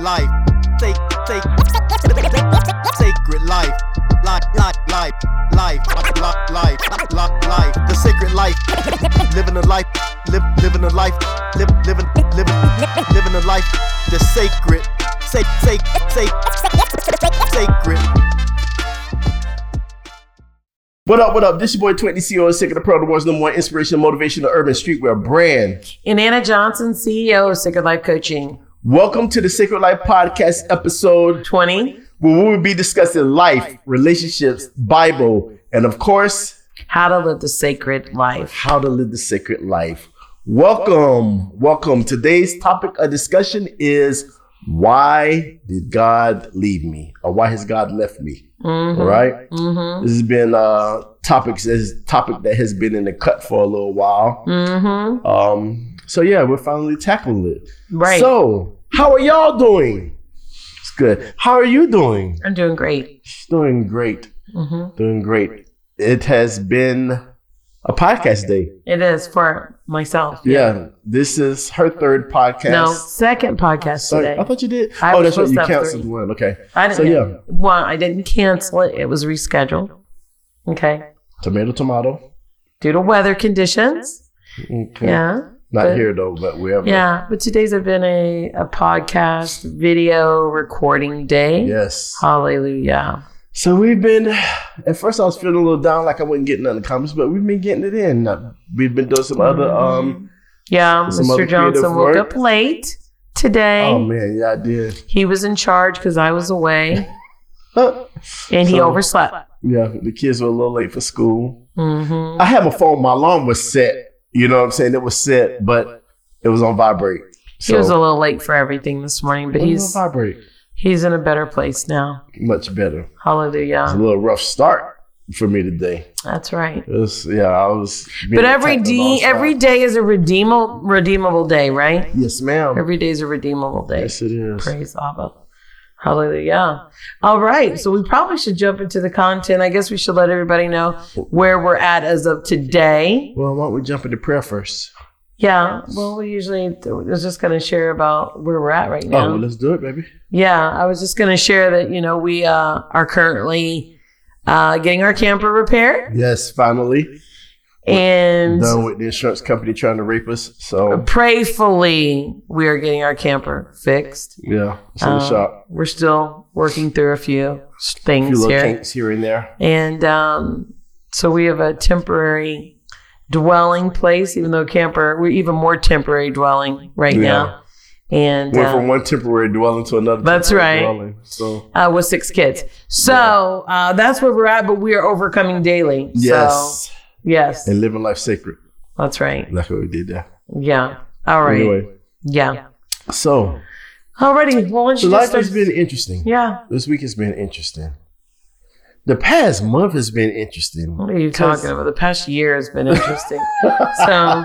life, sacred life, life, the sacred life, living a life, living a life, living a life, the sacred, sacred. What up? This your boy 20 CEO, Sacred Apparel, the world's #1 inspirational, motivational, urban streetwear brand. And Anna Johnson, CEO of Sacred Life Coaching. Welcome to the Sacred Life Podcast, episode 20, where we will be discussing life, relationships, Bible, and of course, how to live the sacred life. How to live the sacred life. Welcome. Today's topic of discussion is, why did God leave me? Or why has God left me? Mm-hmm. All right? Mm-hmm. This has been a topic that has been in the cut for a little while. Mm-hmm. So yeah, we're finally tackling it. Right. So, how are y'all doing? It's good. How are you doing? I'm doing great. Doing great. Mm-hmm. Doing great. It has been a podcast day. It is for myself. Yeah. This is her third podcast. No, second podcast today. I thought you did. I was that's right. supposed You to have canceled 3. one. Okay. I didn't. So yeah. One, I didn't cancel it. It was rescheduled. Okay. Tomato. Due to weather conditions. Okay. Yeah. Not here though, but wherever. Yeah, but today's have been a podcast video recording day. Yes. Hallelujah. So we've been, at first I was feeling a little down, like I wasn't getting none of the comments, but we've been getting it in. We've been doing some other, yeah, some Mr. other Johnson creative woke work. up late today. Oh man, yeah, I did. He was in charge because I was away, and he overslept. Yeah, the kids were a little late for school. Mm-hmm. I had my phone, my alarm was set, you know what I'm saying? It was set, but it was on vibrate. So, He was a little late for everything this morning, but it was on vibrate. he's in a better place now. Much better. It was a Hallelujah. little rough start for me today. That's right. It was, I was. being But every attacked on all every sides. day is a redeemable day, right? Yes, ma'am. Every day is a redeemable day. Yes, it is. Praise Abba. Hallelujah. All right. So we probably should jump into the content. I guess we should let everybody know where we're at as of today. Well, why don't we jump into prayer first? Yeah. Well, we usually was just going to share about where we're at right now. Oh, well, let's do it, baby. Yeah. I was just going to share that, we are currently getting our camper repaired. Yes, finally. And Done with the insurance company trying to rape us. So, prayfully, we are getting our camper fixed. yeah, it's in the shop. We're still working through a few A things few little here. kinks here and there. And so we have a temporary dwelling place, even though we're even more temporary dwelling right now. And Went from one temporary dwelling to another That's temporary right. dwelling. So, with 6 kids. So that's where we're at, but we are overcoming daily. yes. So, yes. And living life sacred. That's right. That's what we did there. Yeah. All right. Anyway, Yeah. so Alrighty. Well, once the you life just has been interesting. Yeah. This week has been interesting. The past month has been interesting. What are you talking about? The past year has been interesting. So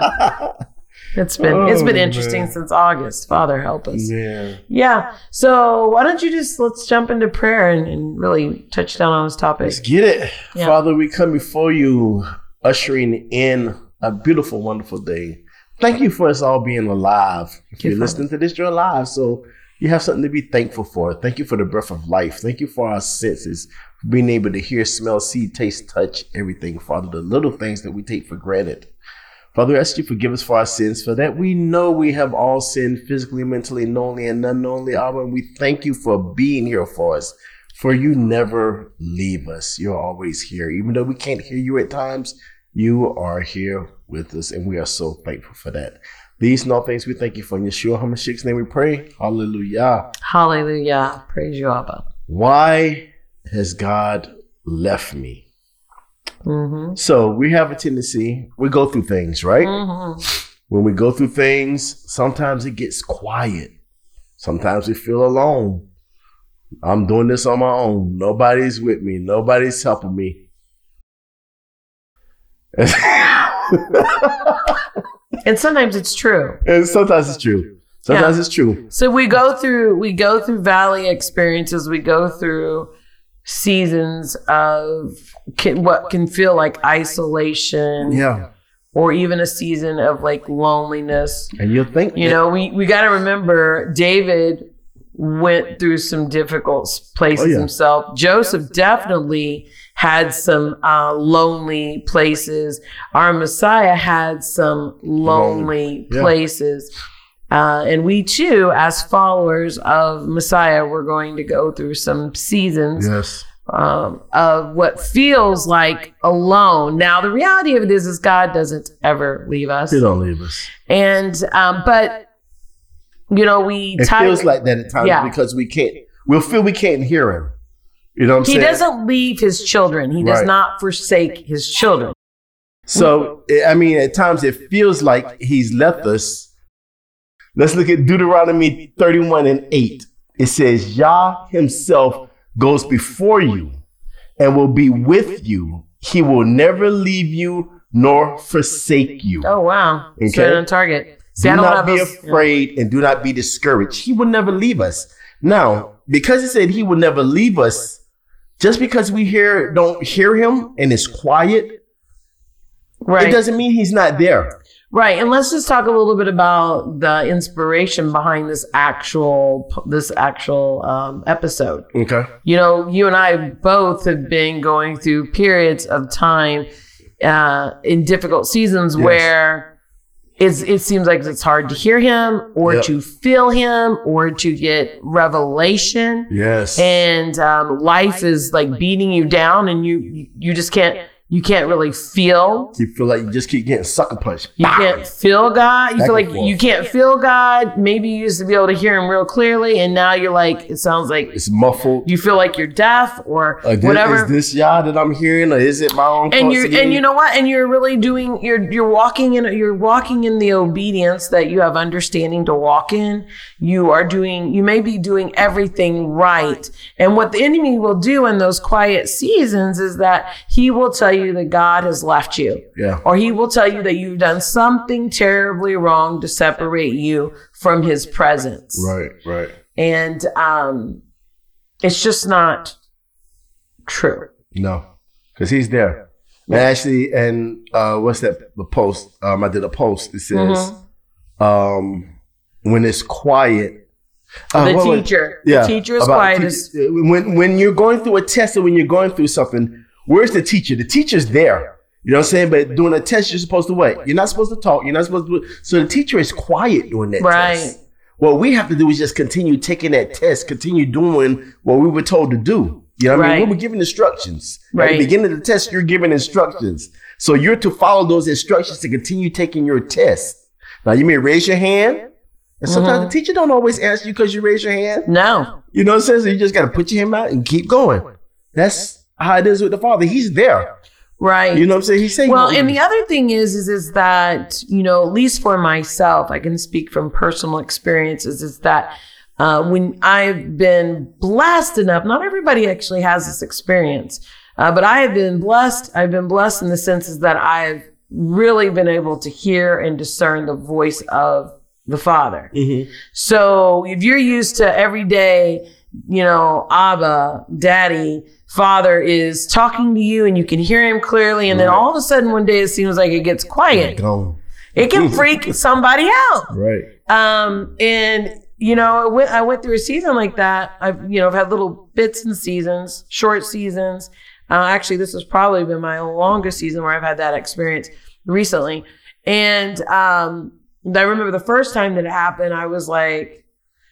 it's been interesting since August. Father, help us. Yeah. Yeah. So why don't you let's jump into prayer and really touch down on this topic. Let's get it. Yeah. Father, we come before you, ushering in a beautiful, wonderful day. Thank you for us all being alive. If you're listening to this, you're alive. So you have something to be thankful for. Thank you for the breath of life. Thank you for our senses, for being able to hear, smell, see, taste, touch, everything, Father, the little things that we take for granted. Father, we ask you to forgive us for our sins, for that we know we have all sinned physically, mentally, knowingly, and unknowingly, Abba, and we thank you for being here for us, for you never leave us. You're always here. Even though we can't hear you at times, you are here with us, and we are so thankful for that. These and all things we thank you for. In Yeshua HaMashiach's name we pray. Hallelujah. Hallelujah. Praise you, Abba. Why has God left me? Mm-hmm. So we have a tendency, we go through things, right? Mm-hmm. When we go through things, sometimes it gets quiet. Sometimes we feel alone. I'm doing this on my own. Nobody's with me. Nobody's helping me. And sometimes it's true. And sometimes it's true. Sometimes it's true. So we go through valley experiences. We go through seasons of what can feel like isolation. Yeah. Or even a season of like loneliness. And you'll think, we got to remember David went through some difficult places himself. Joseph definitely had some lonely places. Our Messiah had some lonely places. And we too, as followers of Messiah, we're going to go through some seasons of what feels like alone. Now, the reality of it is God doesn't ever leave us. He don't leave us. And, but, you know, it feels like that at times because we'll feel we can't hear him. You know what I'm saying? He doesn't leave his children. He does not forsake his children. So, I mean, at times it feels like he's left us. Let's look at Deuteronomy 31:8. It says, Yah himself goes before you and will be with you. He will never leave you nor forsake you. Oh, wow. Okay? Straight on target. See, do not be afraid and do not be discouraged. He will never leave us. Now, because he said he will never leave us, just because we don't hear him and it's quiet, it doesn't mean he's not there. Right. And let's just talk a little bit about the inspiration behind this actual episode. Okay. You know, you and I both have been going through periods of time in difficult seasons where it seems like it's hard to hear him or to feel him or to get revelation. Yes. And life is like beating you down and you just can't really feel. You feel like you just keep getting sucker punched. You can't feel God. You feel like you can't feel God. Maybe you used to be able to hear him real clearly, and now you're like, it sounds like it's muffled. You feel like you're deaf or whatever. Is this Yah that I'm hearing, or is it my own? And you know what? And you're really doing. You're walking in the obedience that you have understanding to walk in. You may be doing everything right, and what the enemy will do in those quiet seasons is that he will tell you that God has left you. Yeah. Or he will tell you that you've done something terribly wrong to separate you from his presence. Right. And it's just not true. No, because he's there. And actually, what's that? The post. I did a post. It says, when it's quiet. The teacher is quiet. When you're going through a test or when you're going through something, where's the teacher? The teacher's there. You know what I'm saying? But doing a test, you're supposed to wait. You're not supposed to talk. You're not supposed to. So the teacher is quiet during that test. What we have to do is just continue taking that test, continue doing what we were told to do. You know what I mean? We were given instructions. At the beginning of the test, you're given instructions. So you're to follow those instructions to continue taking your test. Now, you may raise your hand. And sometimes the teacher don't always answer you because you raise your hand. No. You know what I'm saying? So you just got to put your hand out and keep going. That's how it is with the Father. He's there. Right. You know what I'm saying? He's saying. Well, and the other thing is that, you know, at least for myself, I can speak from personal experiences, is that when I've been blessed enough, not everybody actually has this experience, but I have been blessed. I've been blessed in the sense that I've really been able to hear and discern the voice of the Father. Mm-hmm. So if you're used to every day, you know, Abba, Daddy, Father is talking to you and you can hear him clearly. And then all of a sudden one day it seems like it gets quiet. It can freak somebody out. Right. And, you know, I went through a season like that. I've had little bits and seasons, short seasons. Actually, this has probably been my longest season where I've had that experience recently. And I remember the first time that it happened, I was like,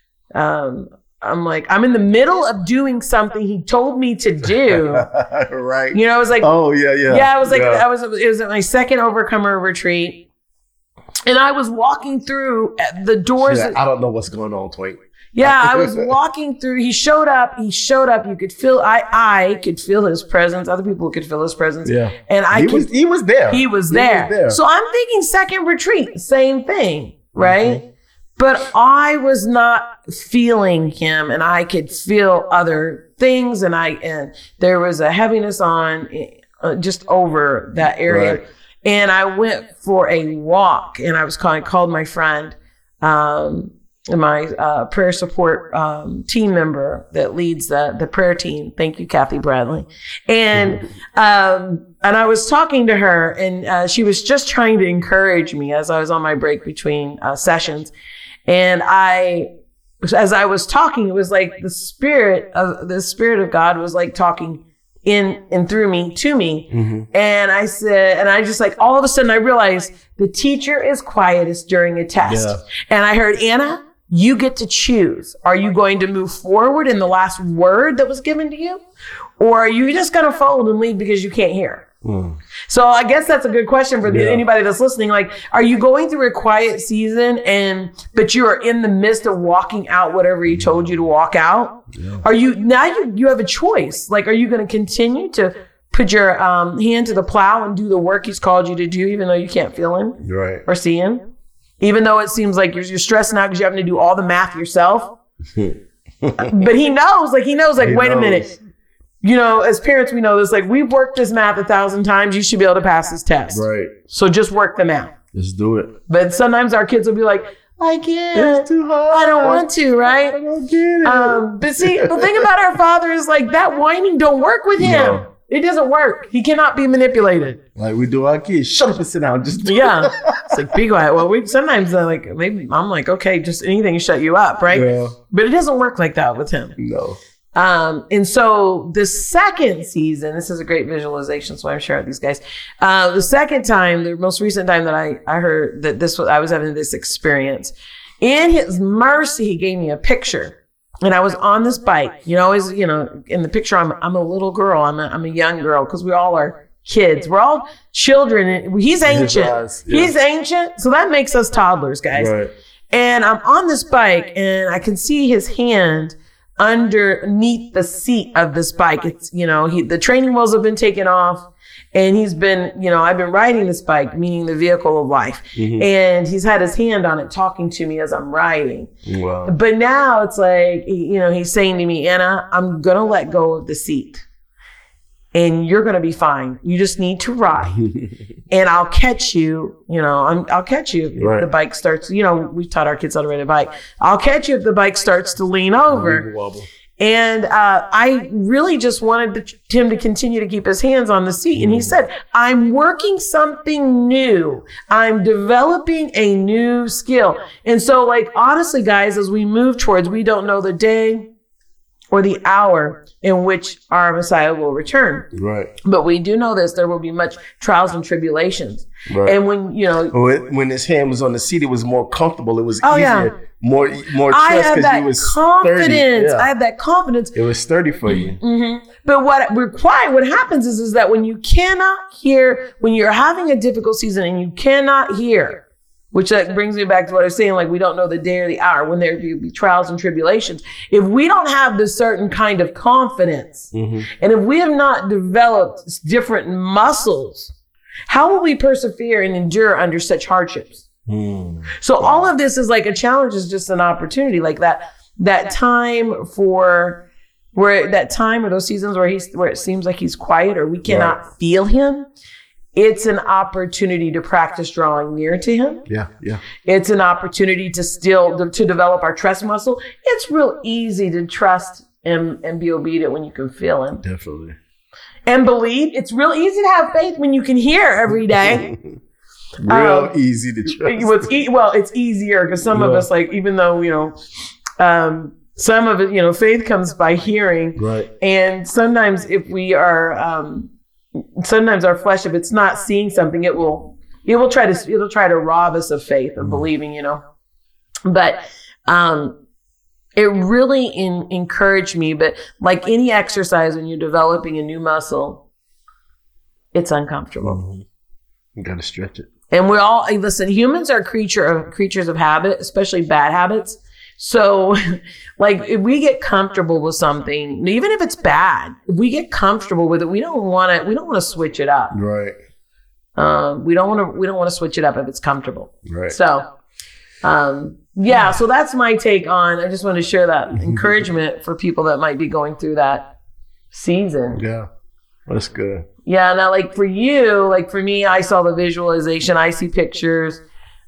I'm in the middle of doing something he told me to do. Right. You know, I was like, oh yeah. Yeah, I was like, it was at my second Overcomer retreat. And I was walking through the doors. I don't know what's going on, Twink. Yeah, I was walking through. He showed up. You could feel, I could feel his presence. Other people could feel his presence. Yeah. And he was there. He was there. So I'm thinking second retreat, same thing, right? Mm-hmm. But I was not feeling him, and I could feel other things, and there was a heaviness on just over that area. Right. And I went for a walk, and I called my friend, my prayer support team member that leads the prayer team. Thank you, Kathy Bradley. And I was talking to her, and she was just trying to encourage me as I was on my break between sessions. And I as I was talking, it was like the Spirit of God was like talking in and through me to me. Mm-hmm. And I said, and I just like, all of a sudden I realized the teacher is quietest during a test. Yeah. And I heard, Anna, you get to choose. Are you going to move forward in the last word that was given to you? Or are you just going to fold and leave because you can't hear? So I guess that's a good question for anybody that's listening. Like, are you going through a quiet season but you are in the midst of walking out whatever he told you to walk out? Yeah. Are you have a choice? Like, are you going to continue to put your hand to the plow and do the work he's called you to do, even though you can't feel him or see him? Even though it seems like you're stressing out because you're having to do all the math yourself. But he knows, wait a minute. You know, as parents, we know this, like, we've worked this math 1,000 times. You should be able to pass this test. Right. So just work the math. Just do it. But sometimes our kids will be like, I can't. It's too hard. I don't want to, right? I don't get it. But see, the thing about our Father is like that whining don't work with him. No. It doesn't work. He cannot be manipulated. Like we do our kids. Shut up and sit down. Just yeah. It's like, be quiet. Well, we sometimes maybe I'm like, okay, just anything to shut you up, right? Yeah. But it doesn't work like that with him. No. And so the second season, this is a great visualization, so I'm sharing these guys. The second time, the most recent time that I heard that I was having this experience, in his mercy, he gave me a picture. And I was on this bike, in the picture, I'm a little girl. I'm a young girl, because we all are kids. We're all children. He's ancient. Yeah. He's ancient. So that makes us toddlers, guys. Right. And I'm on this bike and I can see his hand underneath the seat of this bike. It's, the training wheels have been taken off and he's been, I've been riding this bike, meaning the vehicle of life. Mm-hmm. And he's had his hand on it talking to me as I'm riding. Wow. But now it's like, he's saying to me, Anna, I'm going to let go of the seat and you're going to be fine. You just need to ride and I'll catch you, I'll catch you if the bike starts, we've taught our kids how to ride a bike. I'll catch you if the bike starts to lean over. And I really just wanted him to continue to keep his hands on the seat. And he said, I'm working something new. I'm developing a new skill. And so, honestly, guys, as we move towards, we don't know the day or the hour in which our Messiah will return. Right. But we do know this, there will be much trials and tribulations. Right. And when his hand was on the seat, it was more comfortable. It was easier. Yeah. More trust because he was confidence. Yeah. I have that confidence. It was sturdy for you. Mm-hmm. But what happens is that when you cannot hear, when you're having a difficult season and you cannot hear, which that brings me back to what I was saying, we don't know the day or the hour when there will be trials and tribulations. If we don't have this certain kind of confidence, mm-hmm. and if we have not developed different muscles, how will we persevere and endure under such hardships? Mm. So all of this is like a challenge, is just an opportunity, like that time or those seasons where it seems like he's quiet or we cannot feel him. It's an opportunity to practice drawing near to him. Yeah, yeah. It's an opportunity to develop our trust muscle. It's real easy to trust and be obedient when you can feel him. Definitely. And believe. It's real easy to have faith when you can hear every day. Easy to trust. It's easier because some of us, even though, some of it, faith comes by hearing. Right. And sometimes if we are... sometimes our flesh, if it's not seeing something, it'll try to rob us of faith, of believing, but it really encouraged me. But like any exercise, when you're developing a new muscle, it's uncomfortable. Mm-hmm. You got to stretch it. And humans are creatures of habit, especially bad habits. So, if we get comfortable with something, even if it's bad, if we get comfortable with it, we don't want to switch it up. Right. We don't want to switch it up if it's comfortable. Right. So, so that's my take on. I just want to share that encouragement for people that might be going through that season. Yeah, that's good. Yeah. Now, for you, for me, I saw the visualization. I see pictures.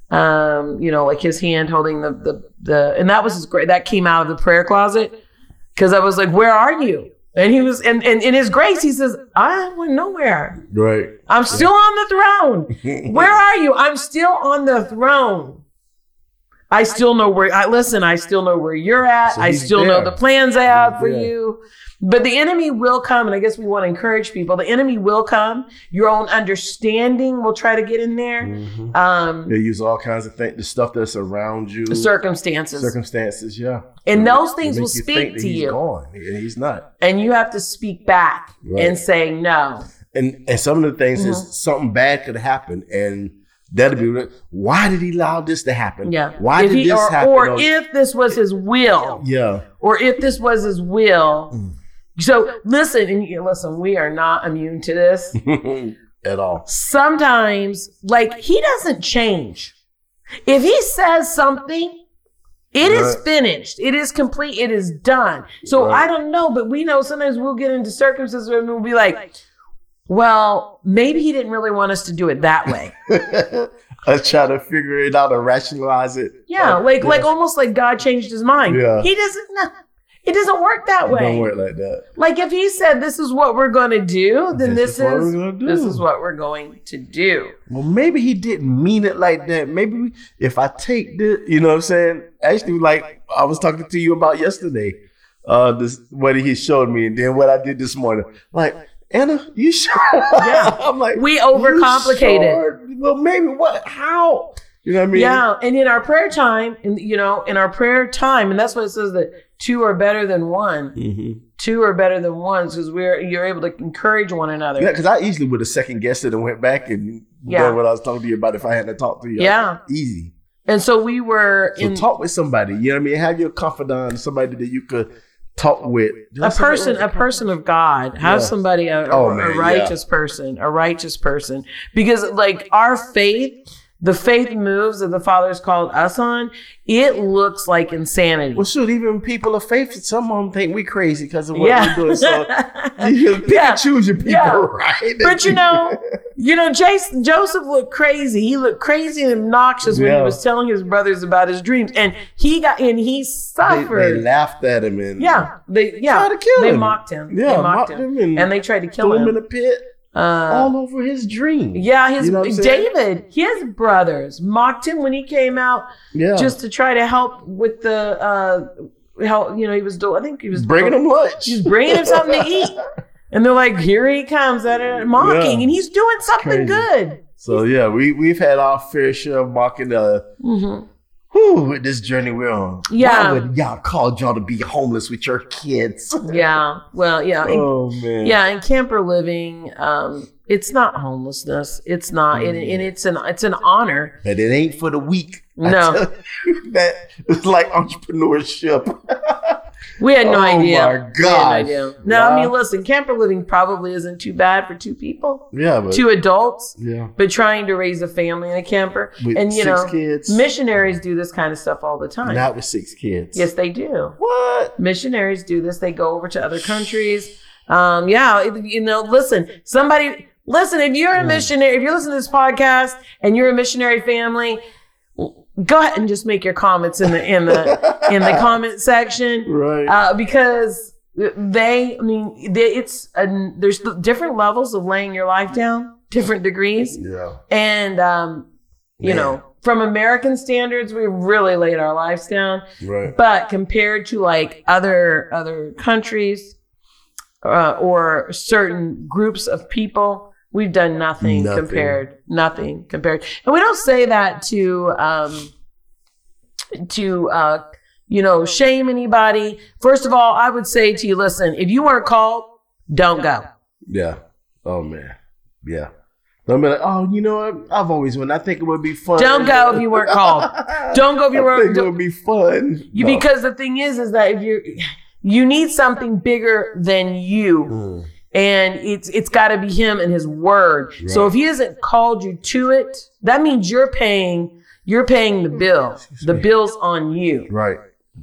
His hand holding the and that was great. That came out of the prayer closet because I was like, where are you? And he was, and in his grace, he says, I went nowhere. Right. I'm still on the throne. Where are you? I'm still on the throne. I still know where I still know where you're at. So I still know the plans I have for there. you. But the enemy will come, and I guess we want to encourage people. The enemy will come. Your own understanding will try to get in there. They use all kinds of things, the stuff that's around you, Circumstances, yeah. and those things They will make you speak think that to he's you, gone, and he's not. and you have to speak back and say no. And some of the things is something bad could happen, and that'll be, why did he allow this to happen? Yeah. Why did this happen? Or if this was his will. Yeah. Or if this was his will. So listen, we are not immune to this. At all. Sometimes, like, he doesn't change. If he says something, it is finished. It is complete. It is done. So I don't know, but we know sometimes we'll get into circumstances where we'll be like, well, maybe he didn't really want us to do it that way. I try to figure it out or rationalize it. Yeah, like almost like God changed his mind. Yeah. He doesn't. No, it doesn't work that way. It don't work like that. Like if he said, "This is what we're going to do," then this is what we're going to do. Well, maybe he didn't mean it like that. Maybe if I take this, you know what I'm saying? Actually, like I was talking to you about yesterday, this what he showed me, and then what I did this morning, like. Anna, you sure? Yeah. I'm like, we overcomplicate it. Well, maybe what? How? You know what I mean? Yeah. And in our prayer time, and that's what it says that two are better than one. Mm-hmm. Two are better than one because you're able to encourage one another. Yeah, because I easily would have second guessed it and went back and done what I was talking to you about if I hadn't talked to you. Yeah. Easy. And so we were talk with somebody. You know what I mean? Have your confidant, somebody that you could talk with a person of God. Have somebody a righteous person, because like our faith, the faith moves that the Father's called us on, it looks like insanity. Well, shoot, even people of faith, some of them think we crazy because of what we're doing. So you pick and choose your people, right? But Joseph looked crazy. He looked crazy and obnoxious when he was telling his brothers about his dreams, and he suffered. They laughed at him and they tried to kill him. They mocked him. Yeah, they mocked him, and they tried to kill him in a pit. All over his dream. Yeah, David, his brothers mocked him when he came out just to try to help with the he was doing. I think he was bringing him lunch. He was bringing him something to eat, and they're like, "Here he comes at it, mocking," and he's doing something good. So we've had our fair share of mocking. With this journey we're on. Yeah. Why would y'all call y'all to be homeless with your kids? Yeah. Well, yeah. Oh, man. Yeah. In camper living, it's not homelessness. It's not. And it's an honor. But it ain't for the weak. No. That it's like entrepreneurship. We had no idea. Oh, my God. No, I mean, listen, camper living probably isn't too bad for two people. Yeah. But, 2 adults. Yeah. But trying to raise a family in a camper. With and, 6 kids. Missionaries do this kind of stuff all the time. Not with 6 kids. Yes, they do. What? Missionaries do this. They go over to other countries. Listen, if you're a missionary, if you're listening to this podcast and you're a missionary family, go ahead and just make your comments in the comment section, right? Because there's different levels of laying your life down, different degrees, and from American standards, we really laid our lives down, right? But compared to like other countries or certain groups of people. We've done nothing compared. And we don't say that to shame anybody. First of all, I would say to you, listen, if you weren't called, don't go. Yeah. Oh, man. Yeah. Don't be like, I've always went. I think it would be fun. Don't go if you weren't called. Don't go if you weren't. I think it would be fun. Because the thing is that if you need something bigger than you. And it's got to be him and his word. Right. So if he hasn't called you to it, that means you're paying the bill. The bill's on you. Right.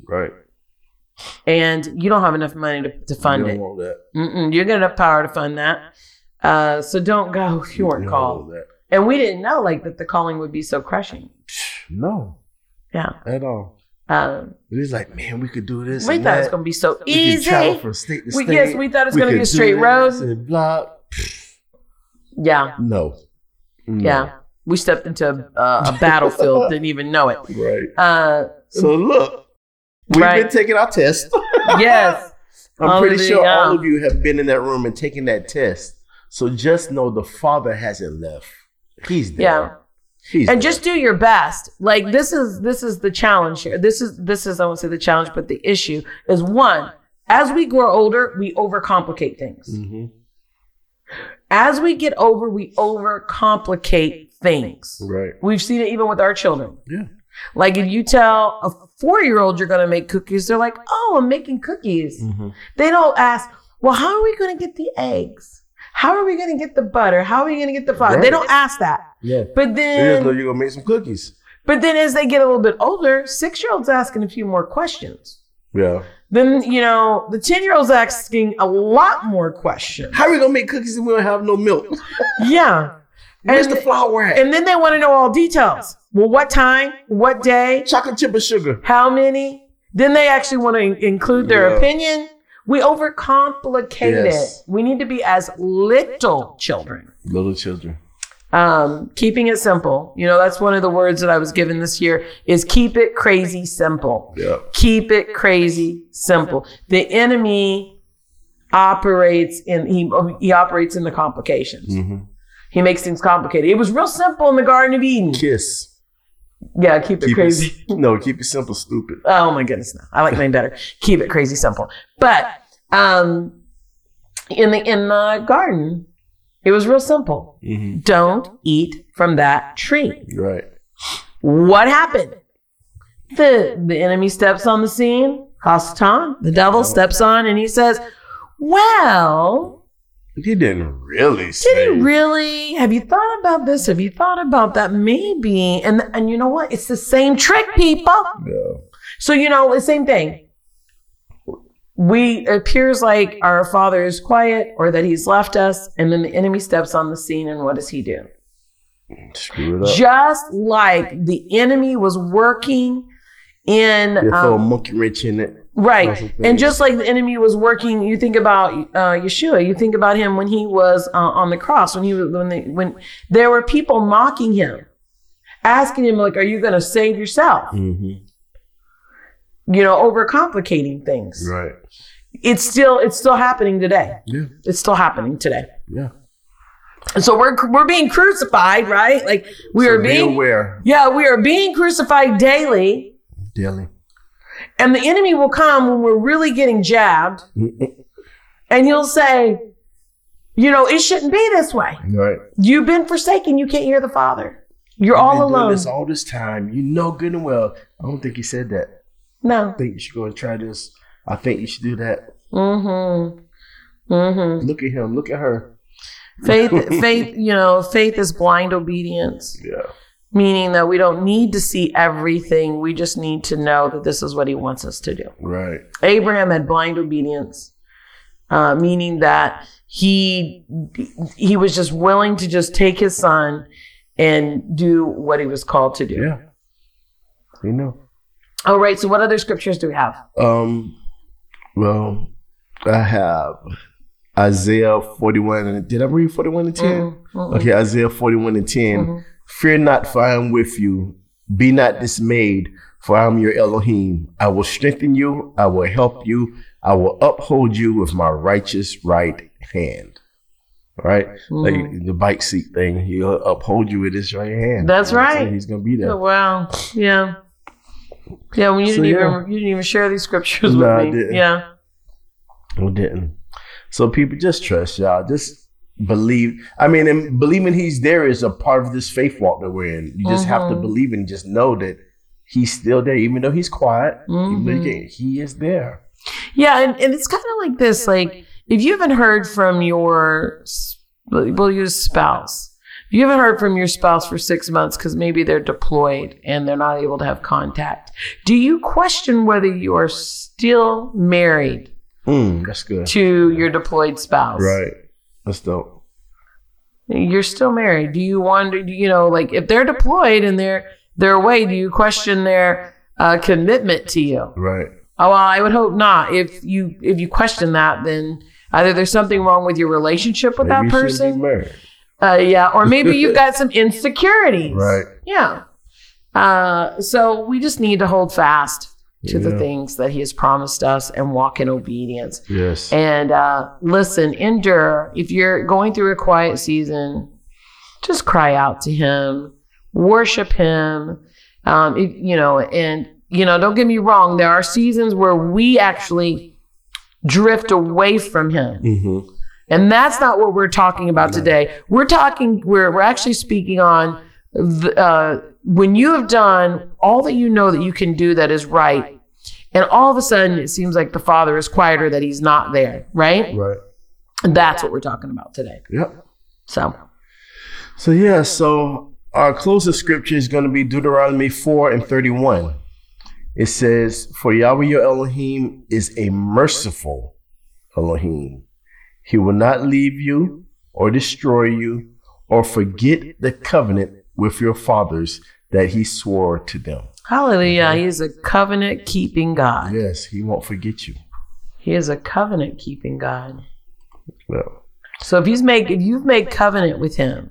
And you don't have enough money to fund it. You don't want that. You're got enough power to fund that. So don't go if you weren't called. And we didn't know that the calling would be so crushing. No. Yeah. At all. It was like, man, we could do this. We thought it was going to be so easy. We could travel from state to state. Yes, we thought it was going to be a straight road. And blah. Yeah. No. Yeah. we stepped into a battlefield, didn't even know it. Right. So look, we've been taking our test. Yes. I'm pretty sure all of you have been in that room and taken that test. So just know the Father hasn't left. He's there. Yeah. He's and there. just do your best. Like this is the challenge here. This is I won't say the challenge, but the issue is one, as we grow older, we overcomplicate things. Mm-hmm. As we get older, we overcomplicate things. Right. We've seen it even with our children. Yeah. Like if you tell a 4-year-old you're going to make cookies, they're like, "Oh, I'm making cookies." Mm-hmm. They don't ask, "Well, how are we going to get the eggs? How are we going to get the butter? How are we going to get the flour?" Right. They don't ask that. Yeah. But then they just know you're going to make some cookies. But then as they get a little bit older, 6-year-old's asking a few more questions. Yeah. Then, the 10-year-old's asking a lot more questions. How are we going to make cookies if we don't have no milk? Yeah. Where's the flour at? And then they want to know all details. Well, what time? What day? Chocolate chip or sugar? How many? Then they actually want to include their opinion. We overcomplicate it. We need to be as little children. Little children. Keeping it simple. That's one of the words that I was given this year is keep it crazy simple. Yeah. Keep it crazy simple. The enemy operates he operates in the complications. Mm-hmm. He makes things complicated. It was real simple in the Garden of Eden. Kiss. Yeah, keep it crazy. Keep it simple, stupid. Oh my goodness, no. I like mine better. Keep it crazy simple. But in the garden, it was real simple. Mm-hmm. Don't eat from that tree. Right. What happened? The enemy steps on the scene. Hasatan, the devil steps on, and he says, "Well." He didn't really say. Did he really? Have you thought about this? Have you thought about that? Maybe. And you know what? It's the same trick, people. Yeah. So, the same thing. It appears like our Father is quiet or that he's left us. And then the enemy steps on the scene. And what does he do? Screw it up. Just like the enemy was working in... throw a monkey wrench in it. Right. And just like the enemy was working, you think about Yeshua, you think about him when he was on the cross, when there were people mocking him, asking him, like, are you going to save yourself? Mm-hmm. Overcomplicating things. Right. It's still happening today. Yeah. It's still happening today. Yeah. And so we're being crucified, right? Like we are being aware. Yeah, we are being crucified daily. Daily. And the enemy will come when we're really getting jabbed. And he'll say, it shouldn't be this way. Right. You've been forsaken. You can't hear the Father. You're all alone. This all this time. Good and well. I don't think he said that. No. I think you should go and try this. I think you should do that. Mm-hmm. Mm-hmm. Look at him. Look at her. Faith, faith is blind obedience. Yeah. Meaning that we don't need to see everything. We just need to know that this is what he wants us to do. Right. Abraham had blind obedience, meaning that he was just willing to just take his son and do what he was called to do. Yeah. We know. All right. So what other scriptures do we have? Well, I have Isaiah 41. Did I read 41 and 10? Mm-hmm. Okay. Isaiah 41 and 10. Mm-hmm. Fear not, for I am with you. Be not dismayed, for I am your Elohim. I will strengthen you. I will help you. I will uphold you with my righteous right hand. Right? Mm-hmm. Like the bike seat thing. He'll uphold you with his right hand. That's right. He's going to be there. Oh, wow. Yeah. Yeah. When you didn't even share these scriptures with me. I didn't. Yeah. I didn't. So people, just trust, y'all. Just believe. And believing he's there is a part of this faith walk that we're in. You just have to believe and just know that he's still there, even though he's quiet. Even though he is there. Yeah, and it's kind of like this. Like if you haven't heard from we'll use spouse. If you haven't heard from your spouse for 6 months because maybe they're deployed and they're not able to have contact, do you question whether you are still married? That's good. To your deployed spouse. Right. That's dope. You're still married. Do you wonder, like if they're deployed and they're away, do you question their commitment to you? Right. Oh, well, I would hope not. If you question that, then either there's something wrong with your relationship with that person, Or maybe you've got some insecurities. Right. Yeah. So we just need to hold fast to the things that he has promised us and walk in obedience. Yes. And listen, endure. If you're going through a quiet season, just cry out to him, worship him. Don't get me wrong. There are seasons where we actually drift away from him. Mm-hmm. And that's not what we're talking about today. We're actually speaking on when you have done all that you know that you can do that is right, and all of a sudden it seems like the Father is quieter, that he's not there, right? Right. And that's what we're talking about today. Yep. So our closing scripture is going to be Deuteronomy 4:31. It says, "For Yahweh your Elohim is a merciful Elohim. He will not leave you or destroy you or forget the covenant with your fathers that he swore to them." Hallelujah. He is a covenant keeping God. Yes, he won't forget you. He is a covenant keeping God. Well, so if you've made covenant with him,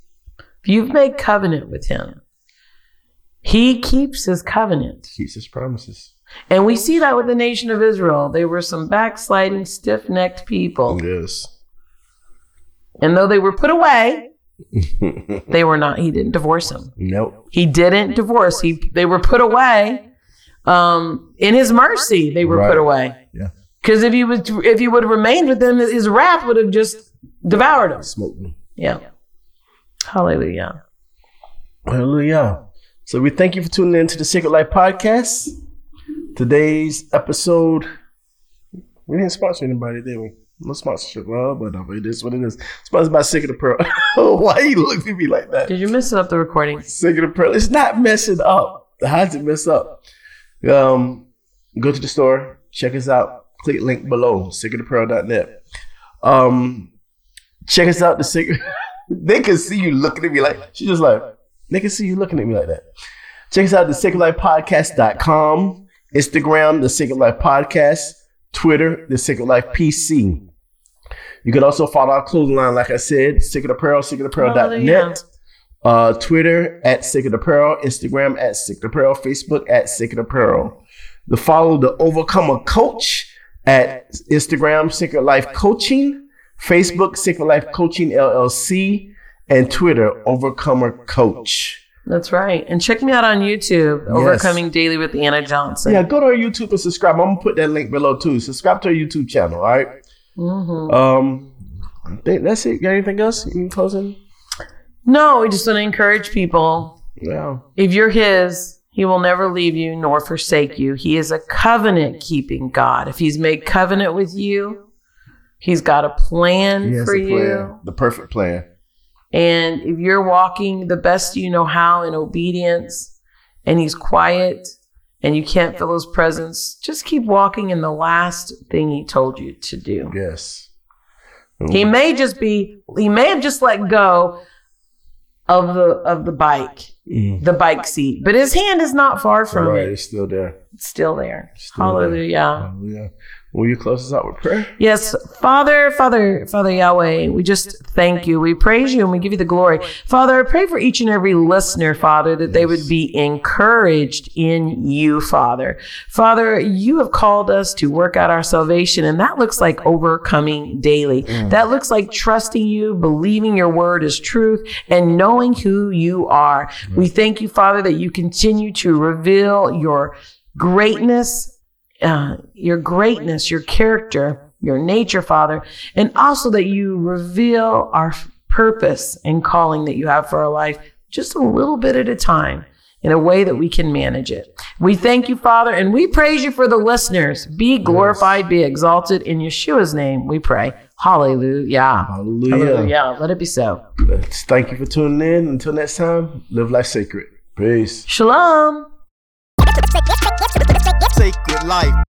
he keeps his covenant. Keeps his promises. And we see that with the nation of Israel. They were some backsliding, stiff-necked people. Yes. And though they were put away, they were not. He didn't divorce them. Nope. He didn't divorce. They were put away. In his mercy, they were put away. Yeah. Because if he would have remained with them, his wrath would have just devoured them. Smoked them. Yeah. Hallelujah. Hallelujah. So we thank you for tuning in to the Sacred Life Podcast. Today's episode, we didn't sponsor anybody, did we? No sponsorship. Well, whatever. It is what it is. Sponsored by Sacred Apparel. Why you look at me like that? Did you mess up the recording? Sacred Apparel. It's not messing up. How does it mess up? Go to the store. Check us out. Click link below. sacredapparel.net. Check us out. They can see you looking at me like, she's just like, they can see you looking at me like that. Check us out at thesacredlifepodcast.com. Instagram, The Sacred Life Podcast. Twitter, The Sacred Life PC. You can also follow our clothing line, like I said, Sacred Apparel, sacredapparel.net. Twitter at Sacred Apparel. Instagram at Sacred Apparel. Facebook at Sacred Apparel. To follow the Overcomer Coach at Instagram, Sacred Life Coaching. Facebook, Sacred Life Coaching LLC. And Twitter, Overcomer Coach. That's right. And check me out on YouTube, Overcoming Daily with Anna Johnson. Yeah, go to our YouTube and subscribe. I'm going to put that link below too. Subscribe to our YouTube channel, all right? Mm-hmm. I think that's it. Got anything else in closing? No, we just want to encourage people. Yeah. If you're his, he will never leave you nor forsake you. He is a covenant-keeping God. If he's made covenant with you, he's got a plan for you. The perfect plan. And if you're walking the best you know how in obedience, and he's quiet and you can't feel his presence, just keep walking in the last thing he told you to do. Yes. He may have just let go of the bike, the bike seat, but his hand is not far from it. It's still there. It's still there. Hallelujah. Hallelujah. Will you close us out with prayer? Yes. Father Yahweh, we just thank you. We praise you and we give you the glory. Father, I pray for each and every listener, Father, that they would be encouraged in you, Father. Father, you have called us to work out our salvation, and that looks like overcoming daily. That looks like trusting you, believing your word is truth, and knowing who you are. We thank you, Father, that you continue to reveal your greatness, your character, your nature, Father, and also that you reveal our purpose and calling that you have for our life just a little bit at a time in a way that we can manage it. We thank you, Father, and we praise you for the listeners. Be glorified, be exalted. In Yeshua's name we pray. Hallelujah. Hallelujah. Hallelujah. Let it be so. Thank you for tuning in. Until next time, live life sacred. Peace. Shalom. Sacred life.